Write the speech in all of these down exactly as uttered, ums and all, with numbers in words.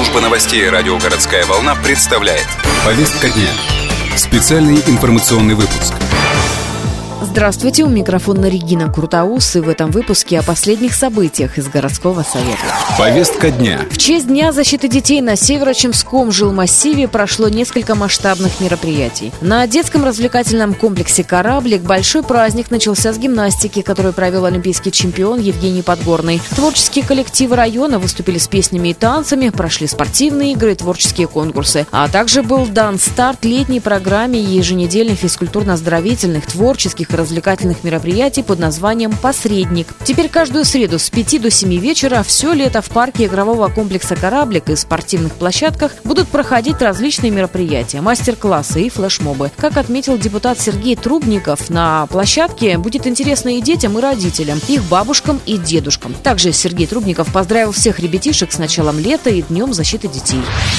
Служба новостей радио «Городская волна» представляет. Повестка дня. Специальный информационный выпуск. Здравствуйте, у микрофона Регина Крутоус, и в этом выпуске о последних событиях из городского совета. Повестка дня. В честь Дня защиты детей на Северо-Чемском жилмассиве прошло несколько масштабных мероприятий. На детском развлекательном комплексе «Кораблик» большой праздник начался с гимнастики, которую провел олимпийский чемпион Евгений Подгорный. Творческие коллективы района выступили с песнями и танцами, прошли спортивные игры и творческие конкурсы. А также был дан старт летней программе еженедельных физкультурно-оздоровительных, творческих и развлекательных мероприятий под названием «Посредник». Теперь каждую среду с пяти до семи вечера все лето в парке игрового комплекса «Кораблик» и спортивных площадках будут проходить различные мероприятия, мастер-классы и флешмобы. Как отметил депутат Сергей Трубников, на площадке будет интересно и детям, и родителям, их бабушкам и дедушкам. Также Сергей Трубников поздравил всех ребятишек с началом лета и Днем защиты детей.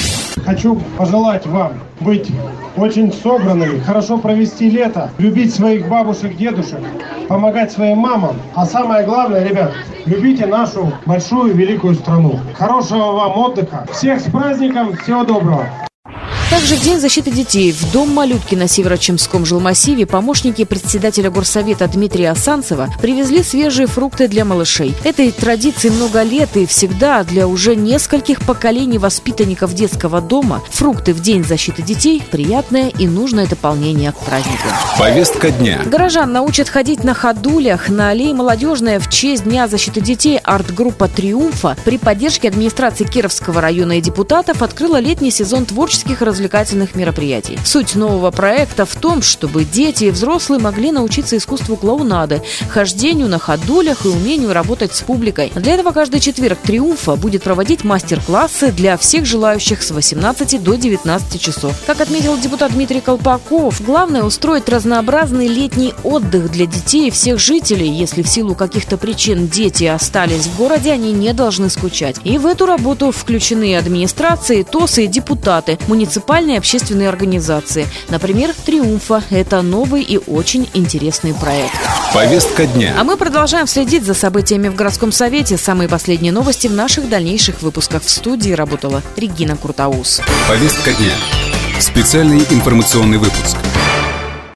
Хочу пожелать вам быть очень собранными, хорошо провести лето, любить своих бабушек, дедушек, помогать своим мамам. А самое главное, ребят, любите нашу большую великую страну. Хорошего вам отдыха. Всех с праздником, всего доброго. Также в День защиты детей в Дом малютки на Северо-Чемском жилмассиве помощники председателя горсовета Дмитрия Асанцева привезли свежие фрукты для малышей. Этой традиции много лет, и всегда для уже нескольких поколений воспитанников детского дома фрукты в День защиты детей – приятное и нужное дополнение к празднику. Повестка дня. Горожан научат ходить на ходулях. На аллее Молодежная в честь Дня защиты детей арт-группа «Триумфа» при поддержке администрации Кировского района и депутатов открыла летний сезон творческих развлечений развлекательных мероприятий. Суть нового проекта в том, чтобы дети и взрослые могли научиться искусству клоунады, хождению на ходулях и умению работать с публикой. Для этого каждый четверг «Триумфа» будет проводить мастер-классы для всех желающих с восемнадцати до девятнадцати часов. Как отметил депутат Дмитрий Колпаков, главное устроить разнообразный летний отдых для детей и всех жителей. Если в силу каких-то причин дети остались в городе, они не должны скучать. И в эту работу включены администрации, ТОСы и депутаты, муниципальные Муниципальные общественные организации. Например, «Триумфа» – это новый и очень интересный проект. Повестка дня. А мы продолжаем следить за событиями в городском совете. Самые последние новости в наших дальнейших выпусках. В студии работала Регина Крутоус. Повестка дня. Специальный информационный выпуск.